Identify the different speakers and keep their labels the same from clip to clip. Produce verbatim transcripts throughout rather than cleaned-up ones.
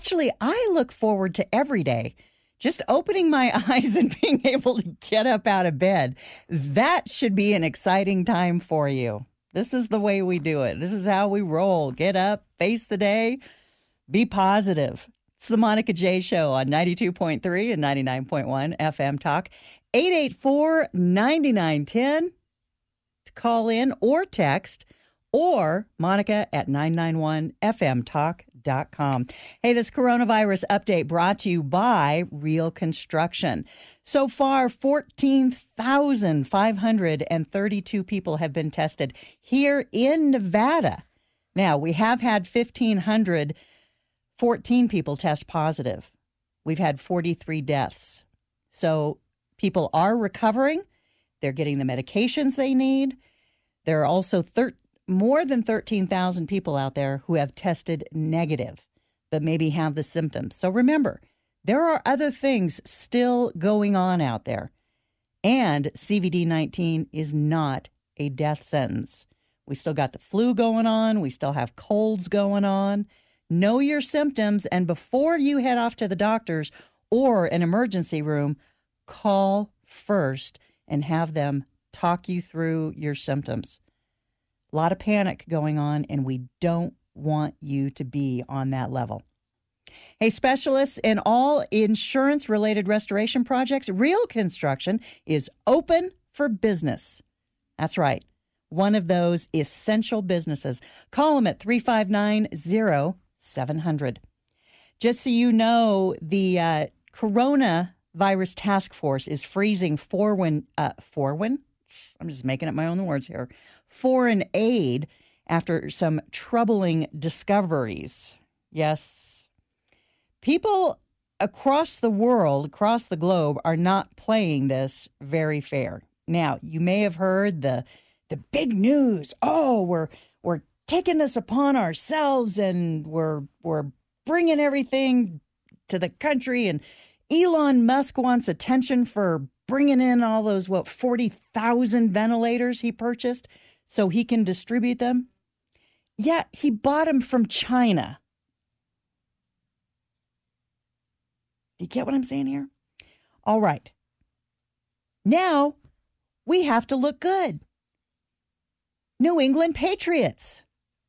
Speaker 1: actually, I look forward to every day just opening my eyes and being able to get up out of bed. That should be an exciting time for you. This is the way we do it. This is how we roll. Get up, face the day, be positive. It's the Monica J Show on ninety-two point three and ninety-nine point one F M Talk. eight eight four, nine nine one zero to call in or text, or Monica at nine nine one F M talk dot com. Hey, this coronavirus update brought to you by Real Construction. So far, fourteen thousand five hundred thirty-two people have been tested here in Nevada. Now, we have had one thousand five hundred fourteen people test positive. We've had forty-three deaths. So people are recovering. They're getting the medications they need. There are also thir- more than thirteen thousand people out there who have tested negative, but maybe have the symptoms. So remember, there are other things still going on out there. And C V D nineteen is not a death sentence. We still got the flu going on. We still have colds going on. Know your symptoms, and before you head off to the doctors or an emergency room, call first and have them talk you through your symptoms. A lot of panic going on, and we don't want you to be on that level. Hey, specialists in all insurance-related restoration projects, Real Construction is open for business. That's right. One of those essential businesses. Call them at three five nine, zero seven hundred. Just so you know, the uh, coronavirus task force is freezing foreign, uh, foreign? I'm just making up my own words here. Foreign aid after some troubling discoveries. Yes. People across the world, across the globe, are not playing this very fair. Now, you may have heard the the big news. Oh, we're we're taking this upon ourselves, and we're we're bringing everything to the country. And Elon Musk wants attention for bringing in all those, what, forty thousand ventilators he purchased so he can distribute them. Yeah, he bought them from China. Do you get what I'm saying here? All right. Now we have to look good. New England Patriots.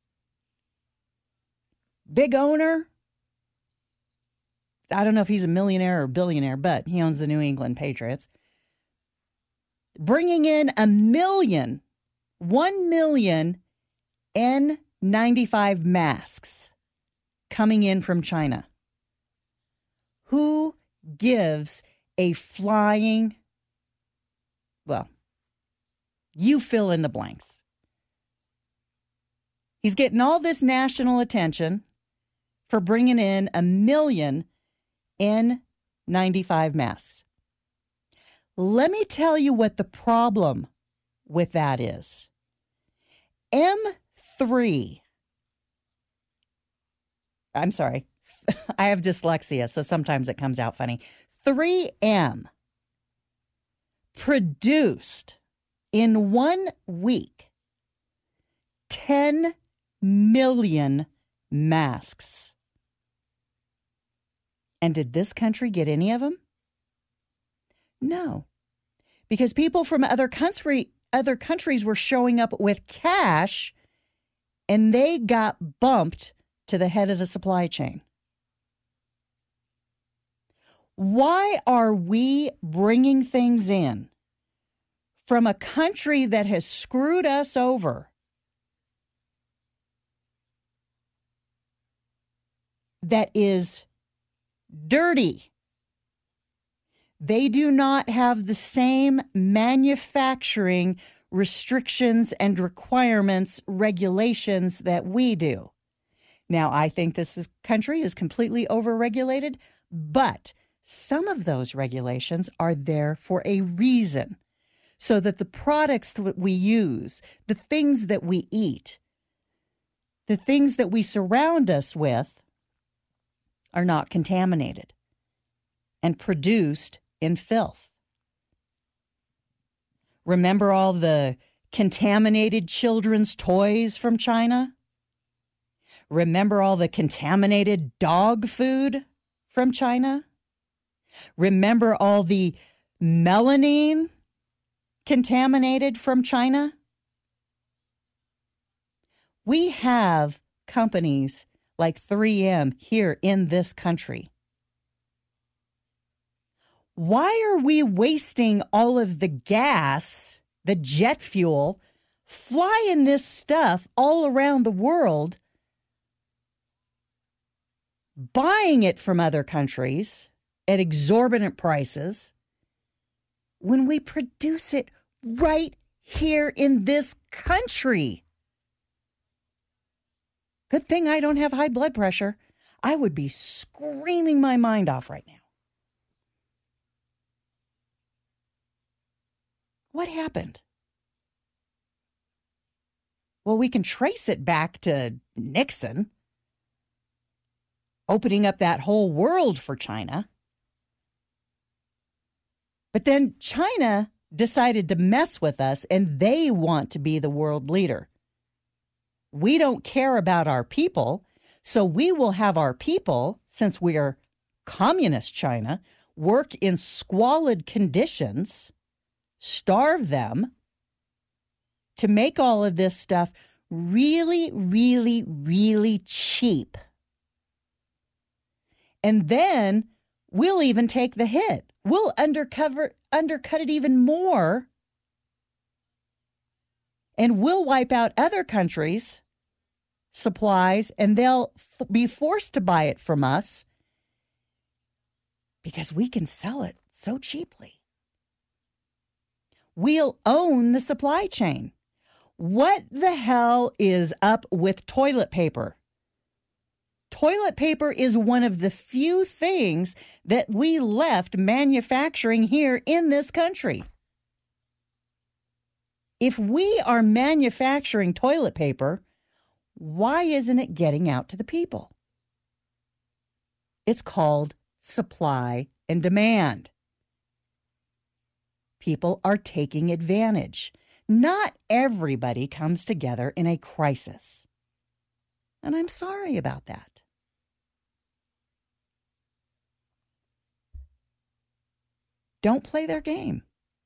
Speaker 1: Big owner. I don't know if he's a millionaire or billionaire, but he owns the New England Patriots. Bringing in a million, one million N ninety-five masks coming in from China. Who gives a flying, well, you fill in the blanks. He's getting all this national attention for bringing in a million N ninety-five masks. Let me tell you what the problem with that is. M three, I'm sorry, I have dyslexia, so sometimes it comes out funny. three M produced in one week ten million masks. And did this country get any of them? No, because people from other country, other countries were showing up with cash, and they got bumped to the head of the supply chain. Why are we bringing things in from a country that has screwed us over? That is dirty. They do not have the same manufacturing restrictions and requirements, regulations that we do. Now, I think this is, country is completely overregulated, but some of those regulations are there for a reason, so that the products that we use, the things that we eat, the things that we surround us with are not contaminated and produced in filth. Remember all the contaminated children's toys from China? Remember all the contaminated dog food from China? Remember all the melamine contaminated from China? We have companies like three M here in this country. Why are we wasting all of the gas, the jet fuel, flying this stuff all around the world, buying it from other countries at exorbitant prices, when we produce it right here in this country? Good thing I don't have high blood pressure. I would be screaming my mind off right now. What happened? Well, we can trace it back to Nixon opening up that whole world for China. But then China decided to mess with us, and they want to be the world leader. We don't care about our people, so we will have our people, since we are communist China, work in squalid conditions, starve them, to make all of this stuff really, really, really cheap. And then we'll even take the hit. We'll undercover, undercut it even more. And we'll wipe out other countries' supplies, and they'll f- be forced to buy it from us because we can sell it so cheaply. We'll own the supply chain. What the hell is up with toilet paper? Toilet paper is one of the few things that we left manufacturing here in this country. If we are manufacturing toilet paper, why isn't it getting out to the people? It's called supply and demand. People are taking advantage. Not everybody comes together in a crisis. And I'm sorry about that. Don't play their game.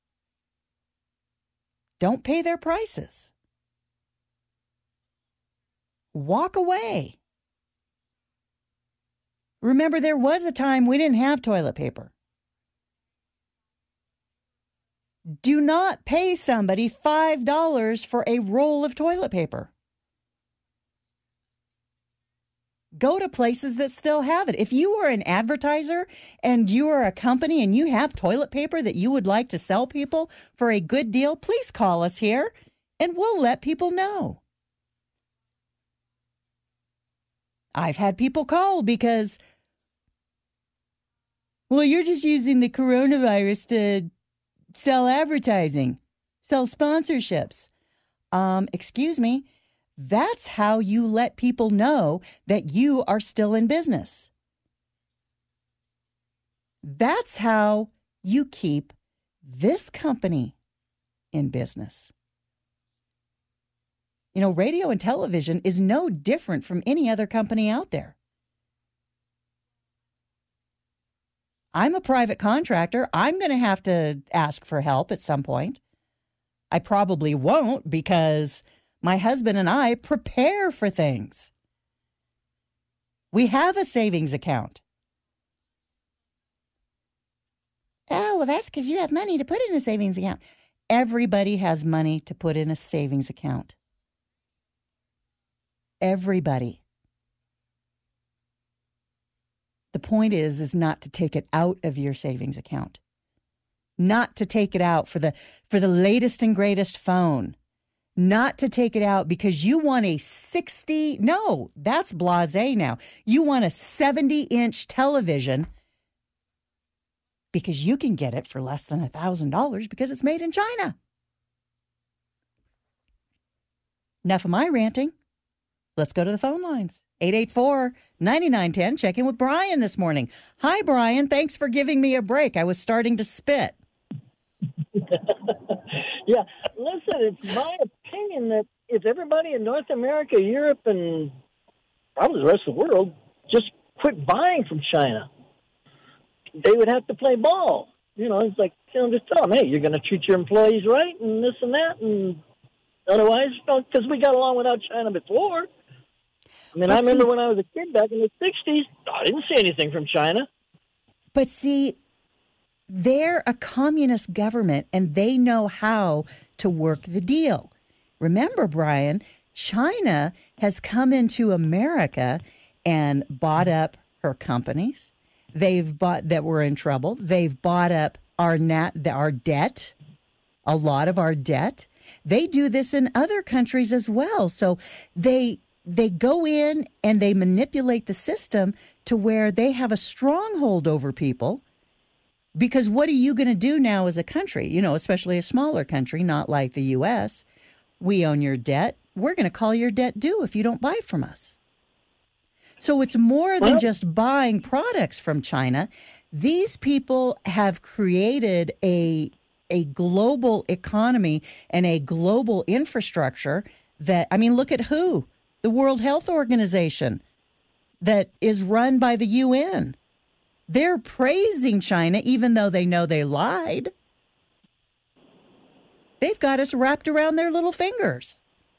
Speaker 1: Don't pay their prices. Walk away. Remember, there was a time we didn't have toilet paper. Do not pay somebody five dollars for a roll of toilet paper. Go to places that still have it. If you are an advertiser and you are a company and you have toilet paper that you would like to sell people for a good deal, please call us here and we'll let people know. I've had people call because, well, you're just using the coronavirus to sell advertising, sell sponsorships. Um, excuse me. That's how you let people know that you are still in business. That's how you keep this company in business. You know, radio and television is no different from any other company out there. I'm a private contractor. I'm going to have to ask for help at some point. I probably won't because my husband and I prepare for things. We have a savings account. Oh, well, that's because you have money to put in a savings account. Everybody has money to put in a savings account. Everybody. The point is, is not to take it out of your savings account. Not to take it out for the for the latest and greatest phone. Not to take it out because you want a sixty, no, that's blasé now. You want a seventy-inch television because you can get it for less than one thousand dollars because it's made in China. Enough of my ranting. Let's go to the phone lines. eight eight four, nine nine one zero. Check in with Brian this morning. Hi, Brian. Thanks for giving me a break. I was starting to spit.
Speaker 2: Yeah, listen, it's my opinion that if everybody in North America, Europe, and probably the rest of the world, just quit buying from China. They would have to play ball. You know, it's like, you know, just tell them, hey, you're going to treat your employees right and this and that, and otherwise, because we got along without China before. I mean, but I remember see, when I was a kid back in the sixties, I didn't see anything from China.
Speaker 1: But see, they're a communist government, and they know how to work the deal. Remember, Brian, China has come into America and bought up her companies. They've bought that were in trouble. They've bought up our nat, our debt, a lot of our debt. They do this in other countries as well. So they they go in and they manipulate the system to where they have a stronghold over people. Because what are you going to do now as a country? You know, especially a smaller country, not like the U S. We own your debt. We're going to call your debt due if you don't buy from us. So it's more than just buying products from China. These people have created a a global economy and a global infrastructure that, I mean, look at W H O, the World Health Organization, that is run by the U N. They're praising China even though they know they lied. They've got us wrapped around their little fingers.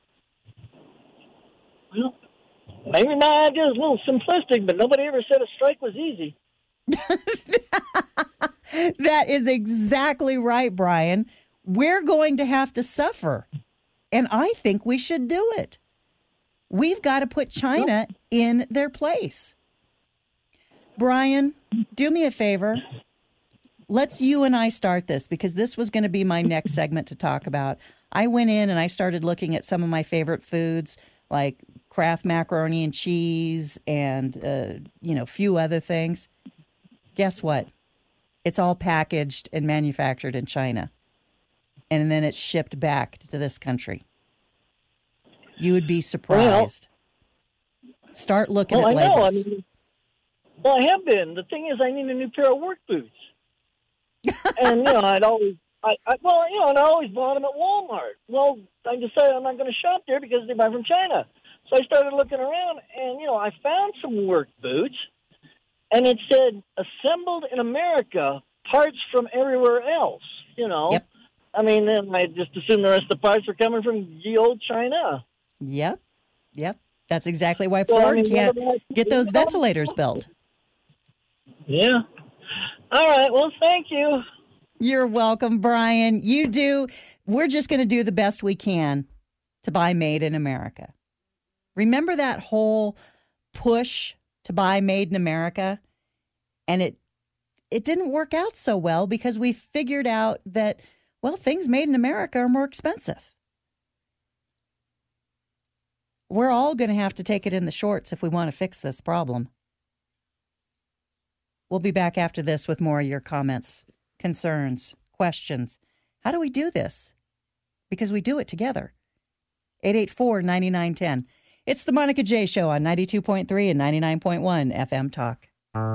Speaker 2: Well, maybe my idea is a little simplistic, but nobody ever said a strike was easy.
Speaker 1: That is exactly right, Brian. We're going to have to suffer, and I think we should do it. We've got to put China in their place. Brian, do me a favor. Let's you and I start this, because this was going to be my next segment to talk about. I went in and I started looking at some of my favorite foods, like Kraft macaroni and cheese and, uh, you know, a few other things. Guess what? It's all packaged and manufactured in China. And then it's shipped back to this country. You would be surprised. Well, Start looking
Speaker 2: well,
Speaker 1: at
Speaker 2: I
Speaker 1: labels.
Speaker 2: Know. I mean, well, I have been. The thing is, I need a new pair of work boots. And, you know, I'd always, I, I, well, you know, and I always bought them at Walmart. Well, I decided I'm not going to shop there because they buy from China. So I started looking around, and, you know, I found some work boots, and it said, assembled in America, parts from everywhere else, you know.
Speaker 1: Yep.
Speaker 2: I mean, then I just assumed the rest of the parts were coming from ye old China.
Speaker 1: Yep. Yep. That's exactly why
Speaker 2: well,
Speaker 1: Ford
Speaker 2: I mean,
Speaker 1: can't get those ventilators built.
Speaker 2: Yeah. All right. Well, thank you.
Speaker 1: You're welcome, Brian. You do. We're just going to do the best we can to buy made in America. Remember that whole push to buy made in America? And it it didn't work out so well because we figured out that, well, things made in America are more expensive. We're all going to have to take it in the shorts if we want to fix this problem. We'll be back after this with more of your comments, concerns, questions. How do we do this? Because we do it together. eight eight four, nine nine one zero. It's the Monica J. Show on ninety-two point three and ninety-nine point one F M Talk.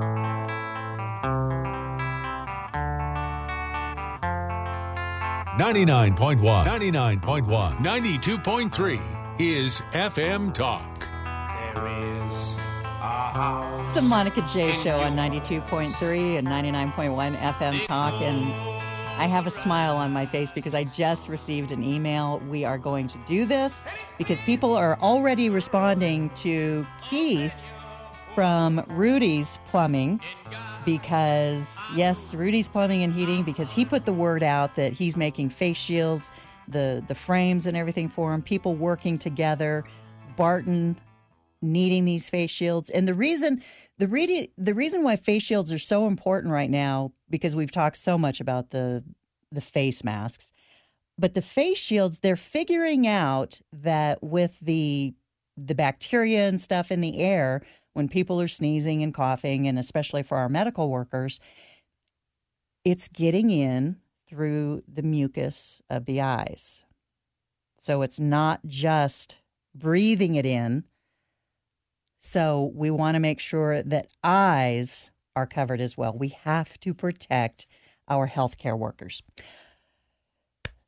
Speaker 3: ninety-nine point one, ninety-nine point one, ninety-two point three is F M Talk. There is a house.
Speaker 1: It's the Monica J. Show on ninety-two point three and ninety-nine point one F M Talk. And I have a smile on my face because I just received an email. We are going to do this because people are already responding to Keith from Rudy's Plumbing because, yes, Rudy's Plumbing and Heating, because he put the word out that he's making face shields, the, the frames and everything for him, people working together, Barton needing these face shields. And the reason the re- the reason why face shields are so important right now, because we've talked so much about the the face masks, but the face shields, they're figuring out that with the the bacteria and stuff in the air, when people are sneezing and coughing, and especially for our medical workers, it's getting in through the mucus of the eyes. So it's not just breathing it in. So we want to make sure that eyes are covered as well. We have to protect our healthcare workers.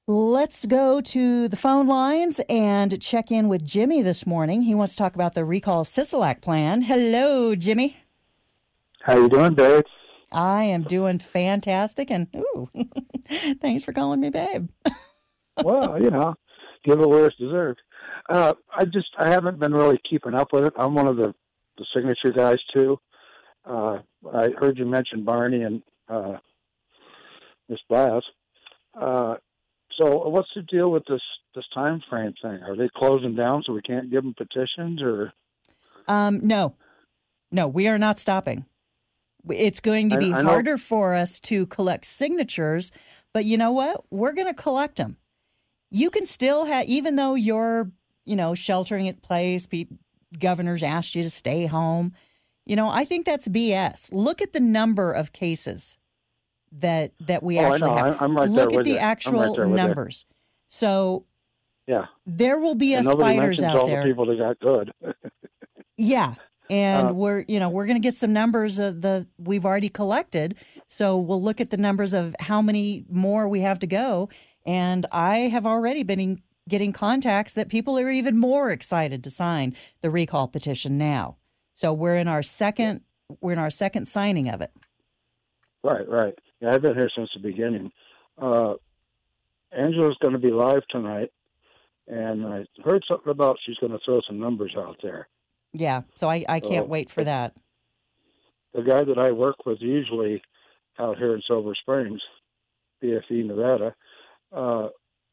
Speaker 1: Let's go to the phone lines and check in with Jimmy this morning. He wants to talk about the recall Sisolak plan. Hello, Jimmy.
Speaker 4: How you doing, babe?
Speaker 1: I am doing fantastic, and ooh, thanks for calling me babe.
Speaker 4: Well, you know, give it where it's deserved. Uh, I just I haven't been really keeping up with it. I'm one of the, the signature guys too. Uh, I heard you mention Barney and uh, Miss Blas. Uh, so what's the deal with this this time frame thing? Are they closing down so we can't give them petitions, or?
Speaker 1: Um, no, no, we are not stopping. It's going to be
Speaker 4: I, I
Speaker 1: harder for us to collect signatures, but you know what? We're going to collect them. You can still have, even though you're, you know, sheltering in place, pe- governors asked you to stay home. You know, I think that's B S. Look at the number of cases that that we
Speaker 4: oh,
Speaker 1: actually
Speaker 4: I know.
Speaker 1: have.
Speaker 4: I'm right
Speaker 1: Look
Speaker 4: there
Speaker 1: at the
Speaker 4: with
Speaker 1: actual
Speaker 4: right there with
Speaker 1: numbers. You. So,
Speaker 4: yeah,
Speaker 1: there will be
Speaker 4: and
Speaker 1: a
Speaker 4: nobody
Speaker 1: spiders
Speaker 4: mentions
Speaker 1: out
Speaker 4: all
Speaker 1: there.
Speaker 4: the people that got good.
Speaker 1: Yeah. And
Speaker 4: uh,
Speaker 1: we're, you know, we're going to get some numbers of the we've already collected. So we'll look at the numbers of how many more we have to go. And I have already been in, getting contacts that people are even more excited to sign the recall petition now. So we're in our second, we're in our second signing of it.
Speaker 4: Right, right. Yeah, I've been here since the beginning. Uh, Angela's going to be live tonight, and I heard something about she's going to throw some numbers out there.
Speaker 1: Yeah, so I, I can't
Speaker 4: so,
Speaker 1: wait for that.
Speaker 4: The guy that I work with usually out here in Silver Springs, B F E, Nevada, uh,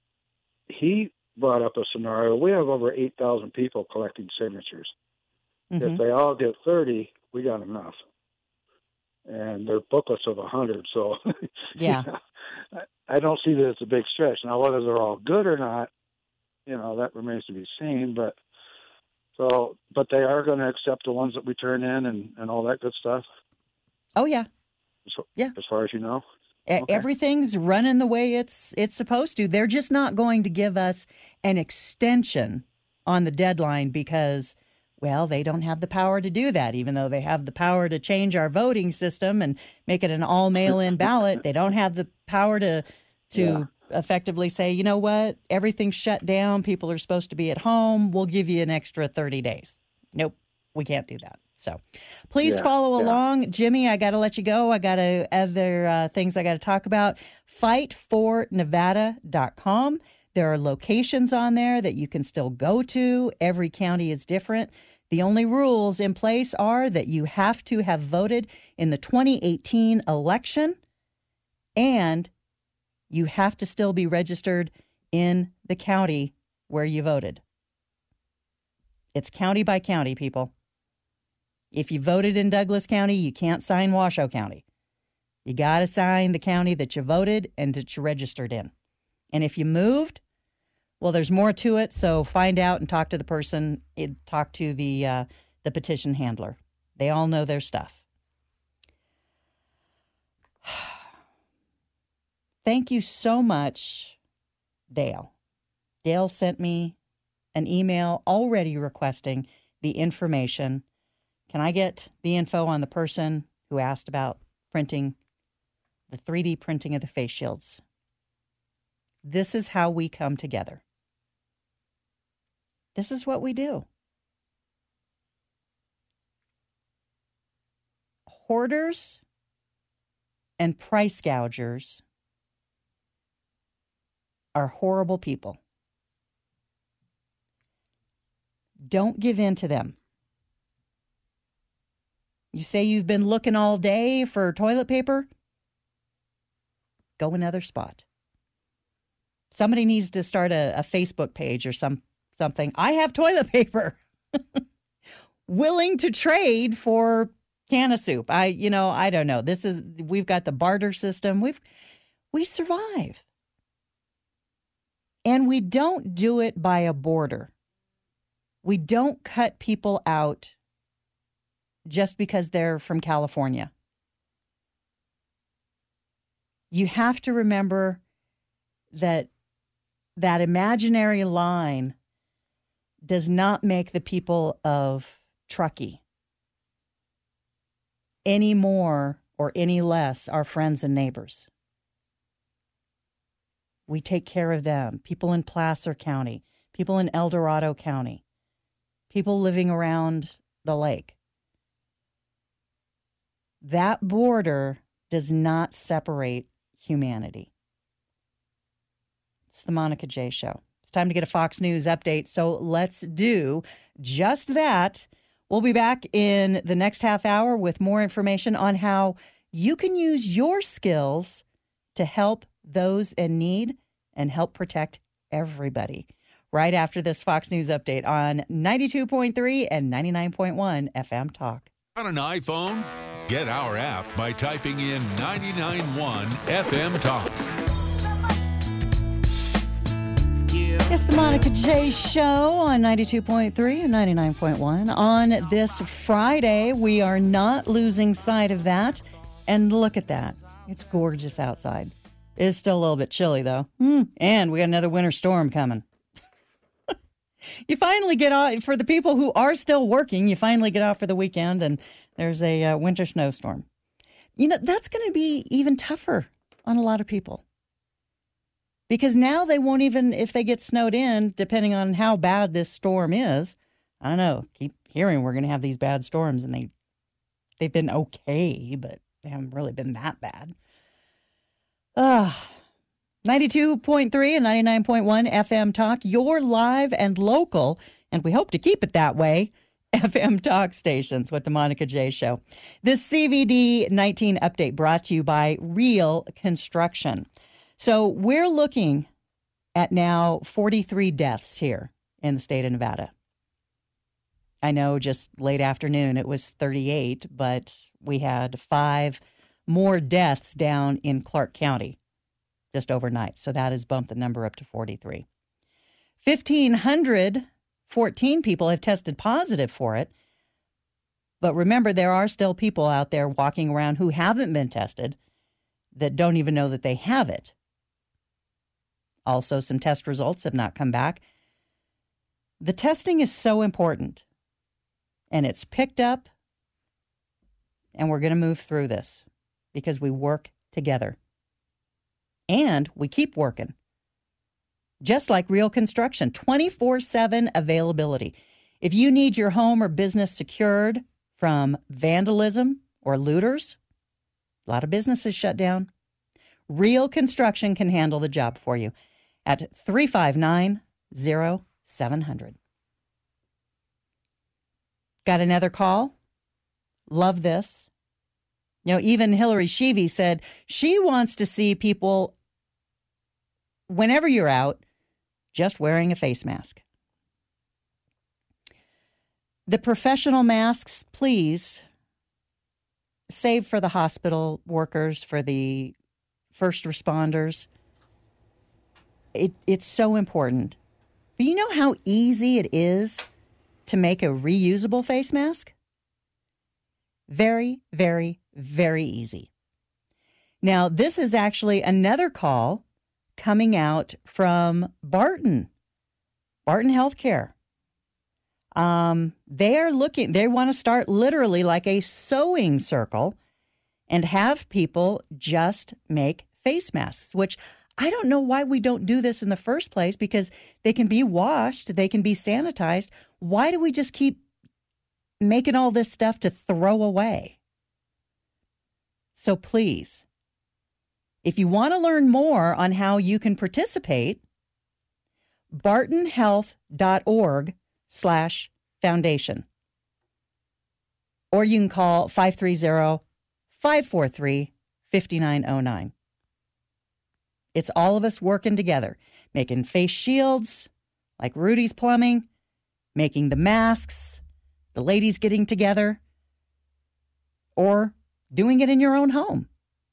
Speaker 4: he brought up a scenario. We have over eight thousand people collecting signatures. Mm-hmm. If they all get thirty, we got enough. And they're booklets of one hundred, so
Speaker 1: yeah,
Speaker 4: I don't see that it's a big stretch. Now, whether they're all good or not, you know, that remains to be seen, but So, but they are going to accept the ones that we turn in and, and all that good stuff.
Speaker 1: Oh yeah,
Speaker 4: so,
Speaker 1: yeah.
Speaker 4: As far as you know,
Speaker 1: okay. Everything's running the way it's it's supposed to. They're just not going to give us an extension on the deadline because, well, they don't have the power to do that. Even though they have the power to change our voting system and make it an all mail-in ballot, they don't have the power to to. Yeah. effectively say, you know what, everything's shut down. People are supposed to be at home. We'll give you an extra thirty days. Nope, we can't do that. So please yeah, follow yeah. along. Jimmy, I got to let you go. I got to other uh, things I got to talk about. fight for nevada dot com. There are locations on there that you can still go to. Every county is different. The only rules in place are that you have to have voted in the twenty eighteen election, and you have to still be registered in the county where you voted. It's county by county, people. If you voted in Douglas County, you can't sign Washoe County. You got to sign the county that you voted and that you registered in. And if you moved, well, there's more to it. So find out and talk to the person, talk to the uh, the petition handler. They all know their stuff. Thank you so much, Dale. Dale sent me an email already requesting the information. Can I get the info on the person who asked about printing, the three D printing of the face shields? This is how we come together. This is what we do. Hoarders and price gougers are horrible people. Don't give in to them. You say you've been looking all day for toilet paper? Go another spot. Somebody needs to start a, a Facebook page or some something. I have toilet paper. Willing to trade for can of soup. I, you know, I don't know. This is, we've got the barter system. We've, we survive. And we don't do it by a border. We don't cut people out just because they're from California. You have to remember that that imaginary line does not make the people of Truckee any more or any less our friends and neighbors. we take care of them. People in Placer County, people in El Dorado County, people living around the lake. That border does not separate humanity. It's the Monica J. Show. It's time to get a Fox News update, so let's do just that. We'll be back in the next half hour with more information on how you can use your skills to help those in need and help protect everybody. Right after this Fox News update on ninety-two point three and ninety-nine point one F M Talk.
Speaker 3: On an iPhone? Get our app by typing in ninety-nine point one F M Talk.
Speaker 1: It's the Monica J. Show on ninety-two point three and ninety-nine point one. On this Friday, we are not losing sight of that. And look at that. It's gorgeous outside. It's still a little bit chilly, though. Mm. And we got another winter storm coming. You finally get off, for the people who are still working, you finally get off for the weekend and there's a uh, winter snowstorm. You know, that's going to be even tougher on a lot of people. Because now they won't even, if they get snowed in, depending on how bad this storm is, I don't know, keep hearing we're going to have these bad storms, and they, they've been okay, but they haven't really been that bad. Uh, ninety-two point three and ninety-nine point one F M Talk, your live and local, and we hope to keep it that way, F M Talk stations with the Monica J. Show. This C V D nineteen update brought to you by Real Construction. So we're looking at now forty-three deaths here in the state of Nevada. I know just late afternoon it was thirty-eight, but we had five more deaths down in Clark County just overnight. So that has bumped the number up to forty-three. one thousand five hundred fourteen people have tested positive for it. But remember, there are still people out there walking around who haven't been tested that don't even know that they have it. Also, some test results have not come back. The testing is so important, and it's picked up, and we're going to move through this because we work together. And we keep working. Just like Real Construction, twenty-four seven availability. If you need your home or business secured from vandalism or looters, a lot of businesses shut down, Real Construction can handle the job for you at three five nine, oh seven hundred. Got another call? Love this. You know, even Hillary Sheevy said she wants to see people, whenever you're out, just wearing a face mask. The professional masks, please, save for the hospital workers, for the first responders. It, it's so important. But you know how easy it is to make a reusable face mask? Very, very, very easy. Now, this is actually another call coming out from Barton, Barton Healthcare. Um, they are looking, they want to start literally like a sewing circle and have people just make face masks, which I don't know why we don't do this in the first place, because they can be washed, they can be sanitized. Why do we just keep making all this stuff to throw away? So please, if you want to learn more on how you can participate, bartonhealth.org slash foundation. Or you can call five three zero, five four three, five nine zero nine. It's all of us working together, making face shields like Rudy's Plumbing, making the masks, the ladies getting together, or doing it in your own home.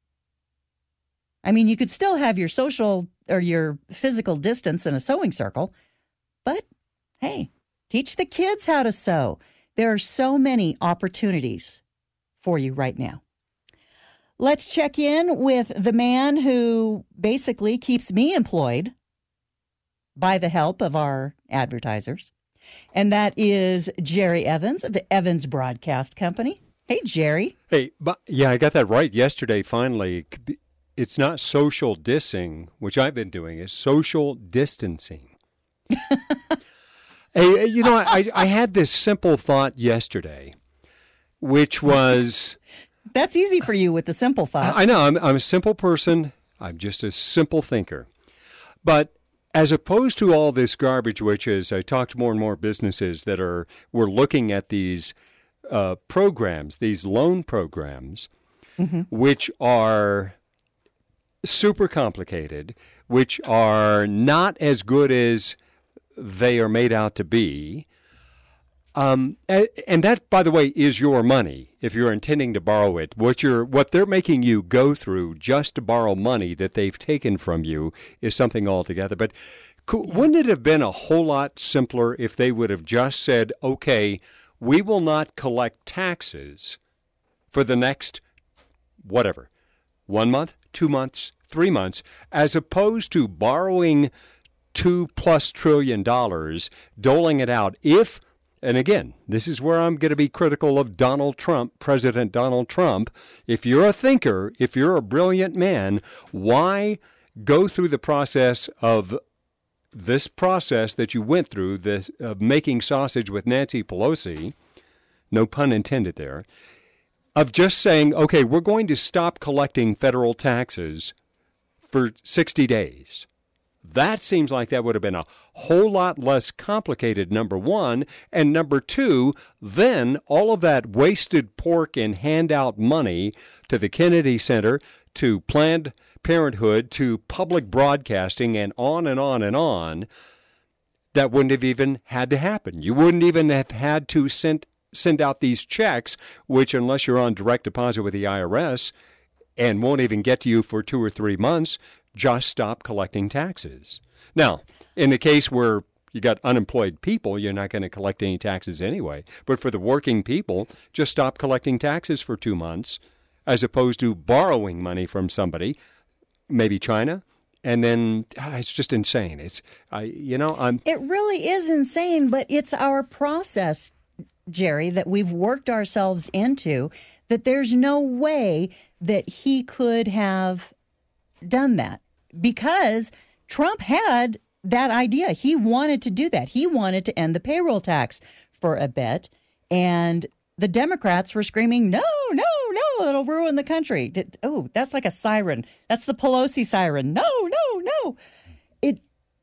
Speaker 1: I mean, you could still have your social or your physical distance in a sewing circle, but hey, teach the kids how to sew. There are so many opportunities for you right now. Let's check in with the man who basically keeps me employed by the help of our advertisers, and that is Jerry Evans of the Evans Broadcast Company. Hey, Jerry.
Speaker 5: Hey, but yeah, I got that right yesterday, finally. it's not social dissing, which I've been doing, it's social distancing. Hey, you know, I, I had this simple thought yesterday, which was...
Speaker 1: That's easy for you with the simple thoughts.
Speaker 5: I know. I'm, I'm a simple person. I'm just a simple thinker. But as opposed to all this garbage, which is, I talk to more and more businesses that are, we're looking at these uh, programs, these loan programs, mm-hmm. which are super complicated, which are not as good as they are made out to be. Um, and, and that, by the way, is your money. If you're intending to borrow it, what you're, what they're making you go through just to borrow money that they've taken from you is something altogether. But could, wouldn't it have been a whole lot simpler if they would have just said, okay, we will not collect taxes for the next, whatever, one month, two months, three months, as opposed to borrowing two plus trillion dollars, doling it out if... And again, this is where I'm going to be critical of Donald Trump, President Donald Trump. If you're a thinker, if you're a brilliant man, why go through the process of this process that you went through, this of making sausage with Nancy Pelosi, no pun intended there, of just saying, okay, we're going to stop collecting federal taxes for sixty days. That seems like that would have been a whole lot less complicated, number one. And number two, then all of that wasted pork and handout money to the Kennedy Center, to Planned Parenthood, to public broadcasting, and on and on and on, that wouldn't have even had to happen. You wouldn't even have had to send, send out these checks, which, unless you're on direct deposit with the I R S and won't even get to you for two or three months, just stop collecting taxes. Now, in the case where you got unemployed people, you're not going to collect any taxes anyway. But for the working people, just stop collecting taxes for two months as opposed to borrowing money from somebody, maybe China. And then ah, it's just insane. It's, I, you know, I'm.
Speaker 1: It really is insane, but it's our process, Jerry, that we've worked ourselves into, that there's no way that he could have done that, because Trump had that idea. He wanted to do that. He wanted to end the payroll tax for a bit. And the Democrats were screaming, no, no, no, it'll ruin the country. Did, oh, that's like a siren. That's the Pelosi siren. No, no, no. It.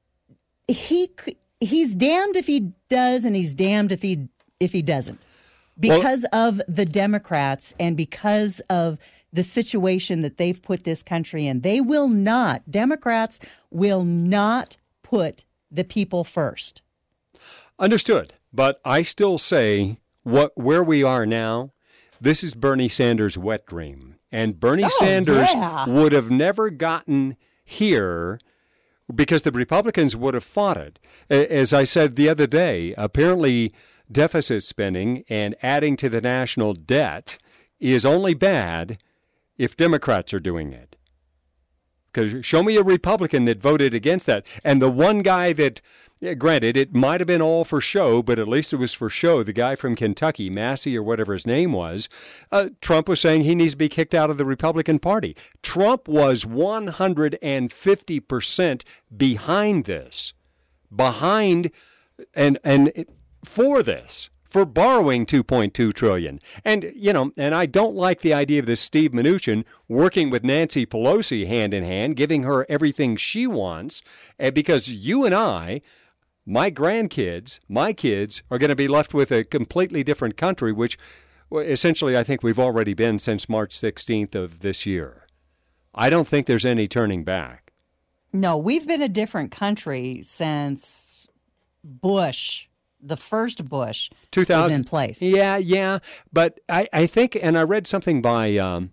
Speaker 1: He he's damned if he does, and he's damned if he if he doesn't, because well, of the Democrats and because of the situation that they've put this country in. They will not, Democrats will not put the people first.
Speaker 5: Understood. But I still say what where we are now, this is Bernie Sanders' wet dream. And Bernie oh, Sanders yeah. would have never gotten here because the Republicans would have fought it. As I said the other day, apparently deficit spending and adding to the national debt is only bad if Democrats are doing it. Because show me a Republican that voted against that. And the one guy that, yeah, granted, it might have been all for show, but at least it was for show, the guy from Kentucky, Massey or whatever his name was, uh, Trump was saying he needs to be kicked out of the Republican Party. Trump was one hundred fifty percent behind this, behind and and for this. For borrowing two point two trillion dollars. And, you know, and I don't like the idea of this Steve Mnuchin working with Nancy Pelosi hand in hand, giving her everything she wants, because you and I, my grandkids, my kids, are going to be left with a completely different country, which essentially I think we've already been since March sixteenth of this year. I don't think there's any turning back.
Speaker 1: No, we've been a different country since Bush. The first Bush two thousand was in place.
Speaker 5: Yeah, yeah. But I, I think, and I read something by, um,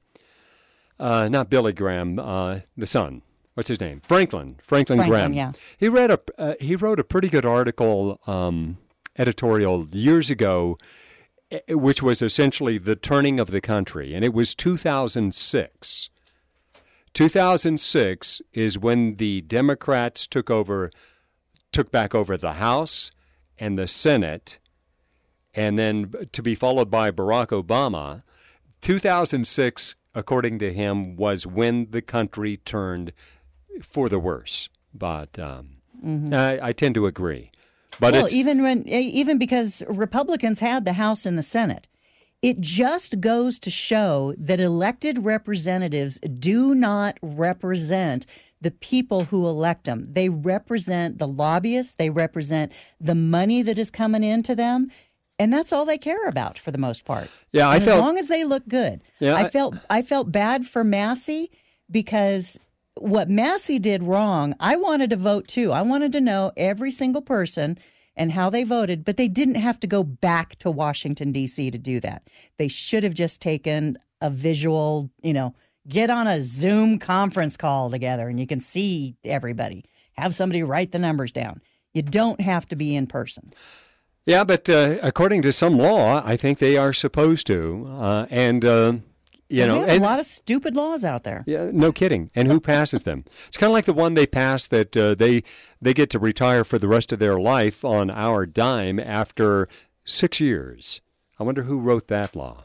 Speaker 5: uh, not Billy Graham, uh, the son. What's his name? Franklin. Franklin,
Speaker 1: Franklin
Speaker 5: Graham.
Speaker 1: Yeah.
Speaker 5: He read a uh, he wrote a pretty good article, um, editorial years ago, which was essentially the turning of the country, and it was two thousand six. two thousand six is when the Democrats took over, took back over the House and the Senate, and then to be followed by Barack Obama. two thousand six according to him, was when the country turned for the worse. But um, mm-hmm. I, I tend to agree. But
Speaker 1: well,
Speaker 5: it's,
Speaker 1: even when even because Republicans had the House and the Senate, it just goes to show that elected representatives do not represent the people who elect them. They represent the lobbyists. They represent the money that is coming into them. And that's all they care about for the most part.
Speaker 5: Yeah, I
Speaker 1: and
Speaker 5: felt,
Speaker 1: as long as they look good.
Speaker 5: Yeah,
Speaker 1: I,
Speaker 5: I
Speaker 1: felt I felt bad for Massey because what Massey did wrong, I wanted to vote too. I wanted to know every single person and how they voted, but they didn't have to go back to Washington, D C to do that. They should have just taken a visual, you know, get on a Zoom conference call together and you can see everybody. Have somebody write the numbers down. You don't have to be in person.
Speaker 5: Yeah, but uh, according to some law, I think they are supposed to. Uh, and, uh, you know,
Speaker 1: and
Speaker 5: and,
Speaker 1: a lot of stupid laws out there.
Speaker 5: Yeah, no kidding. And who passes them? It's kind of like the one they passed that uh, they they get to retire for the rest of their life on our dime after six years. I wonder who wrote that law.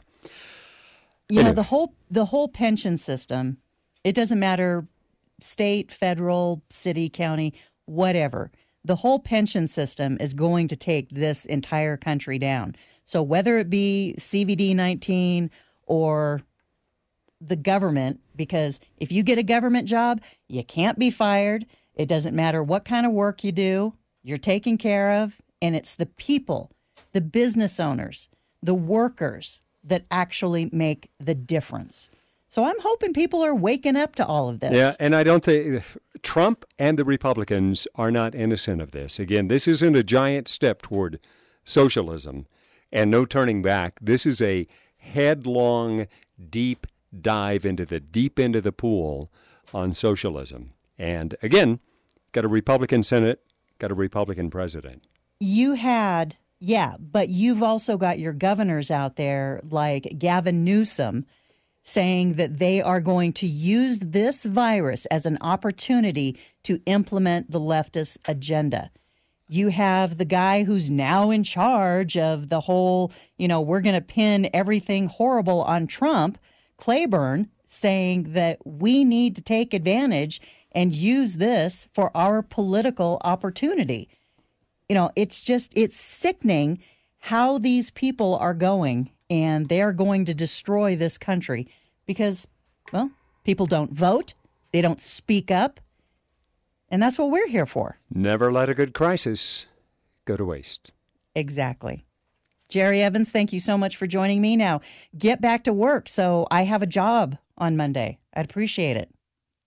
Speaker 1: You
Speaker 5: anyway.
Speaker 1: know, the whole the whole pension system, it doesn't matter state, federal, city, county, whatever. The whole pension system is going to take this entire country down. So whether it be C V D nineteen or the government, because if you get a government job, you can't be fired. It doesn't matter what kind of work you do. You're taken care of. And it's the people, the business owners, the workers that actually make the difference. So I'm hoping people are waking up to all of this.
Speaker 5: Yeah, and I don't think Trump and the Republicans are not innocent of this. Again, this isn't a giant step toward socialism and no turning back. This is a headlong, deep dive into the deep end of the pool on socialism. And again, got a Republican Senate, got a Republican president.
Speaker 1: You had, yeah, but you've also got your governors out there like Gavin Newsom saying that they are going to use this virus as an opportunity to implement the leftist agenda. You have the guy who's now in charge of the whole, you know, we're going to pin everything horrible on Trump, Claiborne, saying that we need to take advantage and use this for our political opportunity. You know, it's just, it's sickening how these people are going, and they're going to destroy this country because, well, people don't vote, they don't speak up, and that's what we're here for.
Speaker 5: Never let a good crisis go to waste.
Speaker 1: Exactly. Jerry Evans, thank you so much for joining me. Now, get back to work so I have a job on Monday. I'd appreciate it.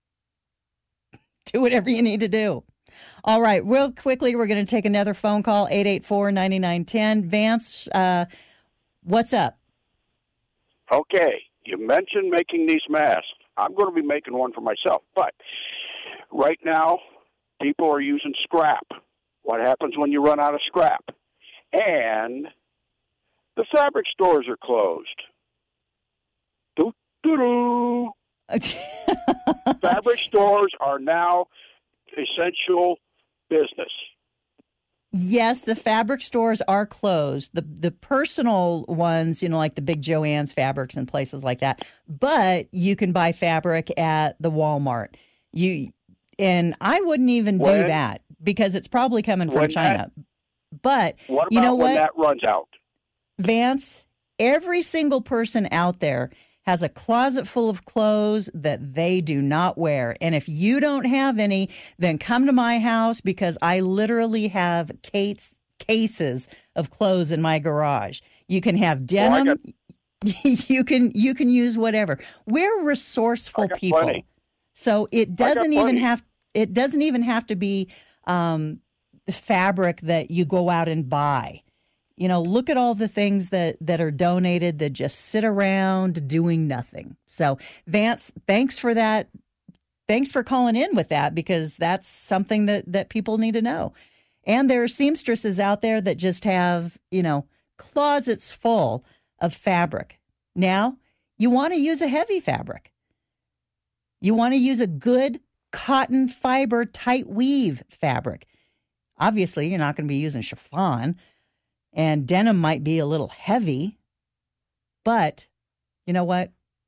Speaker 1: Do whatever you need to do. All right, real quickly, we're going to take another phone call, eight eight four, nine nine one zero. Vance, uh, what's up?
Speaker 6: Okay, you mentioned making these masks. I'm going to be making one for myself, but right now, people are using scrap. What happens when you run out of scrap? And the fabric stores are closed. Doo doo doo. Fabric stores are now essential business.
Speaker 1: Yes, the fabric stores are closed. The the personal ones, you know, like the big Joann's Fabrics and places like that. But you can buy fabric at the Walmart. You and I wouldn't even do
Speaker 6: when,
Speaker 1: that because it's probably coming from China.
Speaker 6: That,
Speaker 1: but
Speaker 6: what about
Speaker 1: you know
Speaker 6: when
Speaker 1: what?
Speaker 6: that runs out?
Speaker 1: Vance, every single person out there has a closet full of clothes that they do not wear. And if you don't have any, then come to my house because I literally have Kate's cases of clothes in my garage. You can have denim.
Speaker 6: Oh, got,
Speaker 1: you can you can use whatever. We're resourceful people.
Speaker 6: Plenty.
Speaker 1: So it doesn't even
Speaker 6: plenty.
Speaker 1: have it doesn't even have to be um, fabric that you go out and buy. You know, look at all the things that, that are donated that just sit around doing nothing. So, Vance, thanks for that. Thanks for calling in with that because that's something that, that people need to know. And there are seamstresses out there that just have, you know, closets full of fabric. Now, you want to use a heavy fabric. You want to use a good cotton fiber tight weave fabric. Obviously, you're not going to be using chiffon. And denim might be a little heavy, but you know what?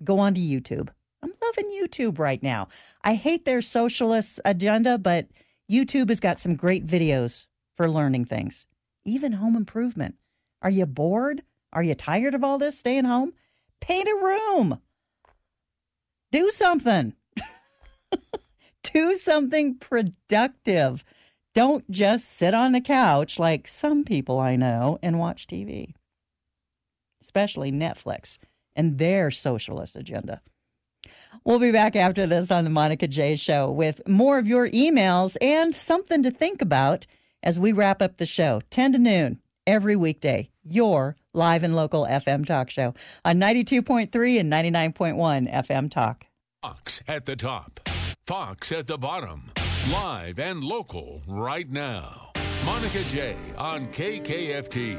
Speaker 1: Go on to YouTube. I'm loving YouTube right now. I hate their socialist agenda, but YouTube has got some great videos for learning things. Even home improvement. Are you bored? Are you tired of all this staying home? Paint a room. Do something. Do something productive. Don't just sit on the couch like some people I know and watch T V. Especially Netflix and their socialist agenda. We'll be back after this on the Monica J Show with more of your emails and something to think about as we wrap up the show. ten to noon every weekday. Your live and local F M talk show on ninety-two point three and ninety-nine point one F M Talk.
Speaker 3: Fox at the top, Fox at the bottom. Live and local right now. Monica J on K K F T.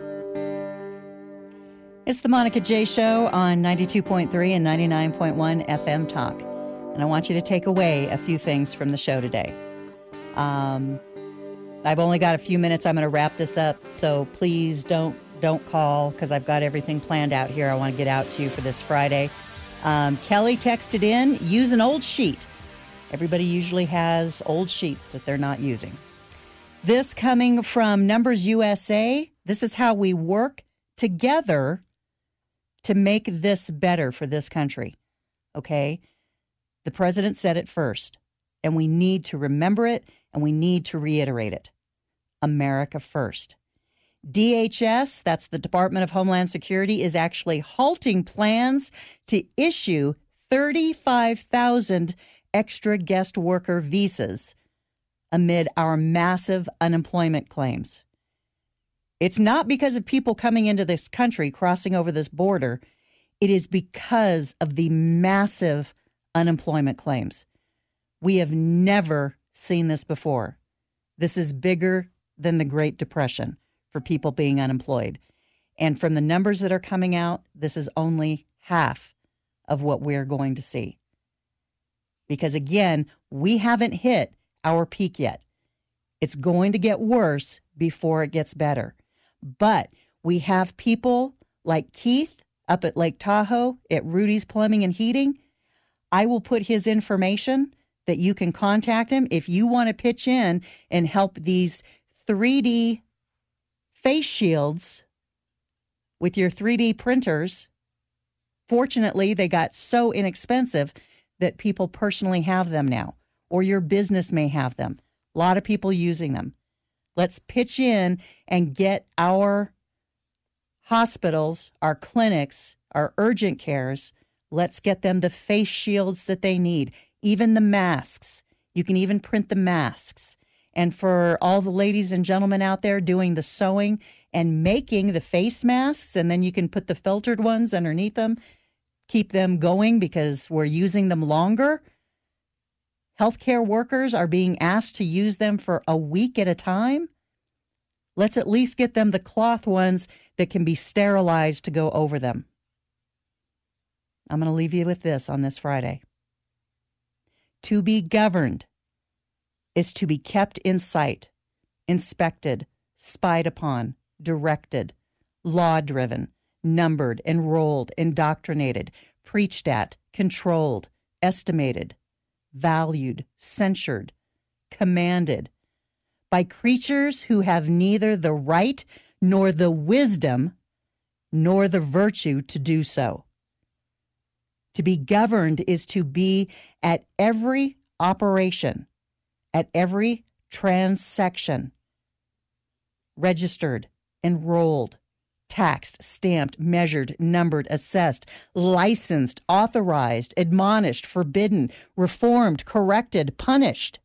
Speaker 1: It's the Monica J Show on ninety-two point three and ninety-nine point one F M Talk. And I want you to take away a few things from the show today. Um, I've only got a few minutes. I'm going to wrap this up. So please don't don't call because I've got everything planned out here. I want to get out to you for this Friday. Um, Kelly texted in, use an old sheet. Everybody usually has old sheets that they're not using. This coming from Numbers U S A. This is how we work together to make this better for this country. Okay? The president said it first, and we need to remember it, and we need to reiterate it. America first. D H S, that's the Department of Homeland Security, is actually halting plans to issue thirty-five thousand extra guest worker visas amid our massive unemployment claims. It's not because of people coming into this country, crossing over this border. It is because of the massive unemployment claims. We have never seen this before. This is bigger than the Great Depression for people being unemployed. And from the numbers that are coming out, this is only half of what we're going to see. Because again, we haven't hit our peak yet. It's going to get worse before it gets better. But we have people like Keith up at Lake Tahoe at Rudy's Plumbing and Heating. I will put his information that you can contact him if you want to pitch in and help these three D face shields with your three D printers. Fortunately, they got so inexpensive that people personally have them now, or your business may have them. A lot of people using them. Let's pitch in and get our hospitals, our clinics, our urgent cares, let's get them the face shields that they need, even the masks. You can even print the masks. And for all the ladies and gentlemen out there doing the sewing and making the face masks, and then you can put the filtered ones underneath them, keep them going because we're using them longer. Healthcare workers are being asked to use them for a week at a time. Let's at least get them the cloth ones that can be sterilized to go over them. I'm going to leave you with this on this Friday. To be governed is to be kept in sight, inspected, spied upon, directed, law-driven, numbered, enrolled, indoctrinated, preached at, controlled, estimated, valued, censured, commanded by creatures who have neither the right nor the wisdom nor the virtue to do so. To be governed is to be at every operation, at every transaction, registered, enrolled, taxed, stamped, measured, numbered, assessed, licensed, authorized, admonished, forbidden, reformed, corrected, punished.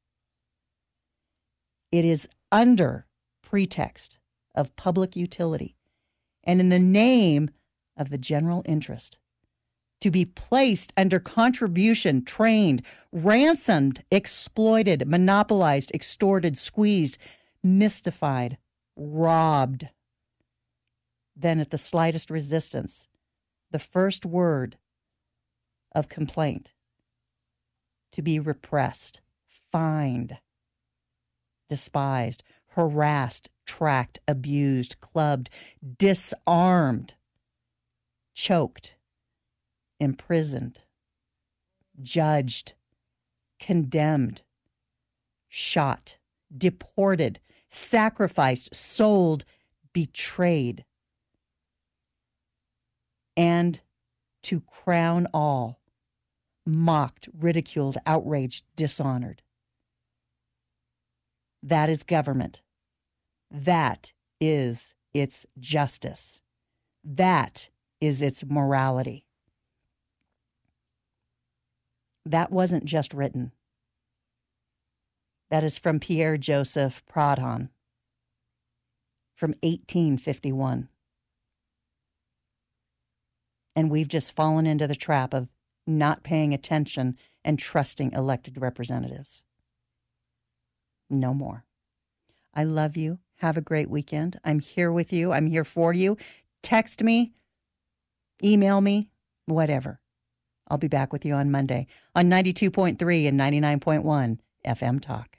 Speaker 1: It is under pretext of public utility and in the name of the general interest to be placed under contribution, trained, ransomed, exploited, monopolized, extorted, squeezed, mystified, robbed. Then at the slightest resistance, the first word of complaint, to be repressed, fined, despised, harassed, tracked, abused, clubbed, disarmed, choked, imprisoned, judged, condemned, shot, deported, sacrificed, sold, betrayed. And to crown all, mocked, ridiculed, outraged, dishonored. That is government. That is its justice. That is its morality. That wasn't just written. That is from Pierre Joseph Proudhon from eighteen fifty-one. And we've just fallen into the trap of not paying attention and trusting elected representatives. No more. I love you. Have a great weekend. I'm here with you. I'm here for you. Text me, email me, whatever. I'll be back with you on Monday on ninety-two point three and ninety-nine point one F M Talk.